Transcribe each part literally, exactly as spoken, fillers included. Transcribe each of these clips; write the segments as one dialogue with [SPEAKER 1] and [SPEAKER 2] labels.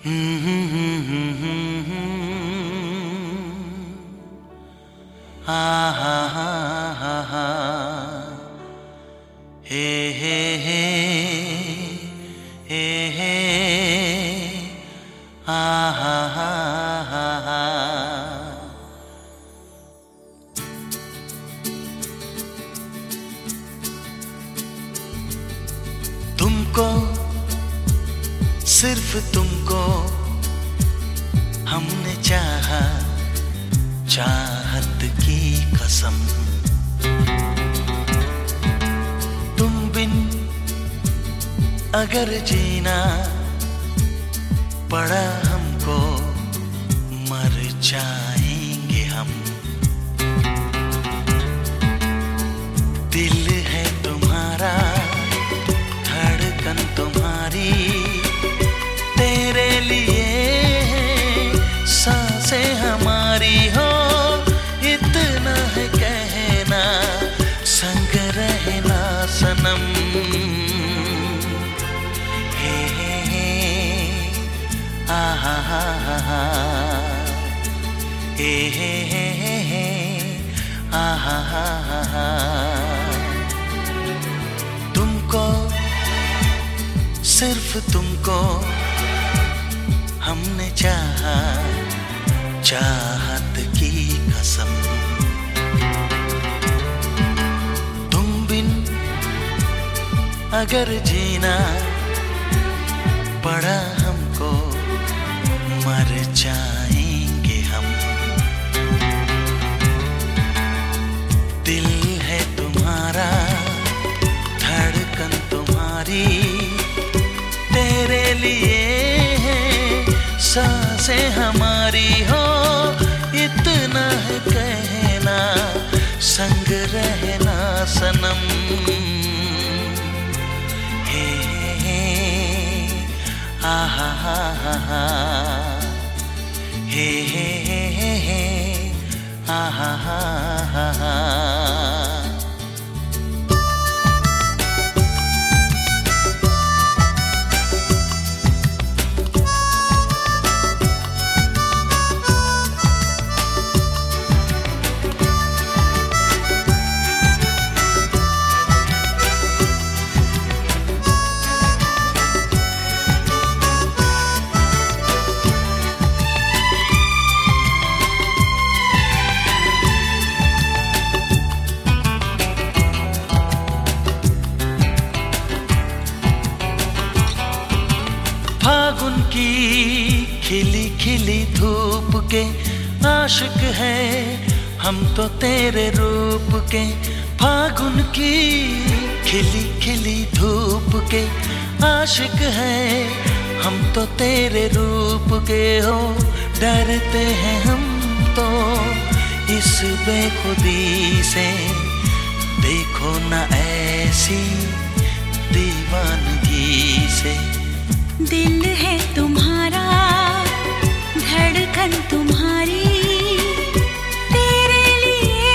[SPEAKER 1] हा हा हा हा हा हे हे हे हे हे हा हा हा हा हा। तुमको सिर्फ तुमको हमने चाहा, चाहत की कसम। तुम बिन अगर जीना पड़ा हमको, मर जाएंगे हम। दिल है तुम्हारा, धड़कन तुम्हारी, तेरे लिए सांसें हमारी हो। इतना है कहना, संग रहना सनम। हे हे हे आ हा हा हा हा हे हे हे हे आ हा हा हा हा। तुमको सिर्फ तुमको हमने चाहा, चाहत की कसम। तुम बिन अगर जीना पड़ा हमको, मर जाएंगे हम। दिल है तुम्हारा, धड़कन तुम्हारी, तेरे लिए सांसें हमारी हो। इतना है कहना, संग रहना सनम। हे हे आ हा हा हा हा हे हे हे हे आ हा हा हा हा। फागुन की खिली खिली धूप के आशिक है हम तो तेरे रूप के। फागुन की खिली खिली धूप के आशिक है हम तो तेरे रूप के हो। डरते हैं हम तो इस बेखुदी से, देखो ना ऐसी दीवानगी से।
[SPEAKER 2] दिल है तुम्हारा, धड़कन तुम्हारी, तेरे लिए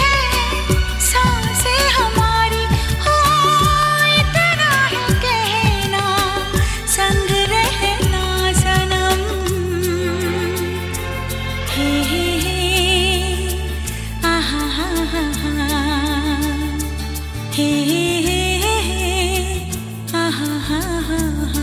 [SPEAKER 2] सांसें हमारी हो। इतना है कहना, संग रहना सनम। हे हे हे आ हा हा हा हा हे हे हे आ हा हा हा हा।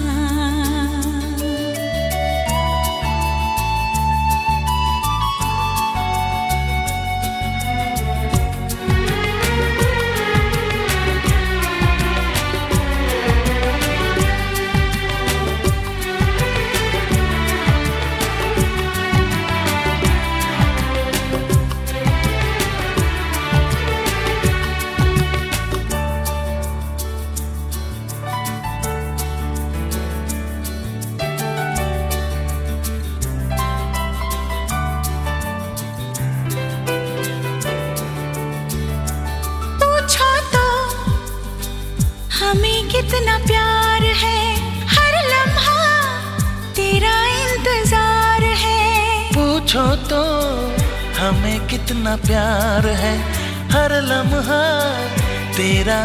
[SPEAKER 2] हमें कितना प्यार है, हर लम्हा तेरा इंतजार है।
[SPEAKER 1] पूछो तो हमें कितना प्यार है, हर लम्हा तेरा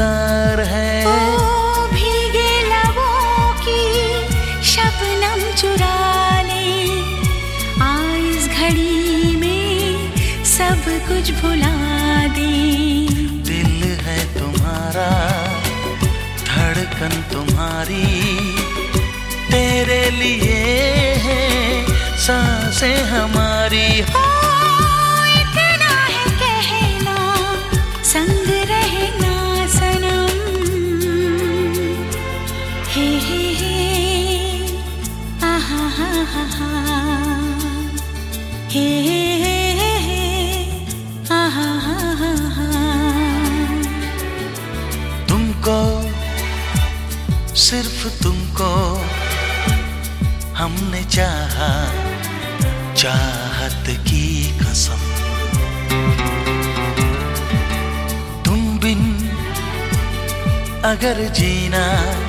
[SPEAKER 1] इंतजार है।
[SPEAKER 2] ओ भीगे लबों की शबनम जो
[SPEAKER 1] धड़कन तुम्हारी, तेरे लिए है सांसें हमारी।
[SPEAKER 2] हो इतना है कहना, संग रहना सनम। हे हे हे आहा हा हा हा, हे हे हे आहा हा हा हा।
[SPEAKER 1] तुमको, सिर्फ तुमको हमने चाहा, चाहत की कसम। तुम बिन अगर जीना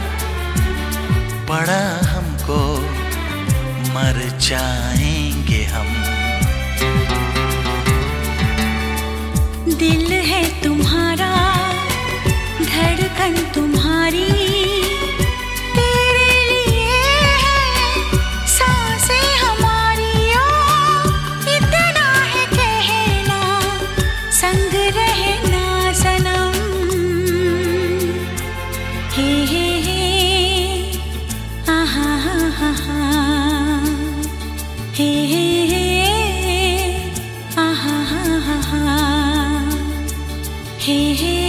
[SPEAKER 1] पड़ा हमको, मर जाएंगे हम।
[SPEAKER 2] दिल है तुम्हारा, धड़कन तुम्हारी, तेरे लिए है सांसें हमारी। ओ इतना है कहना, संग रहना सनम। हे हे हे आहा हा हा हा, हे हे हे आहा हा हा हा, हे हे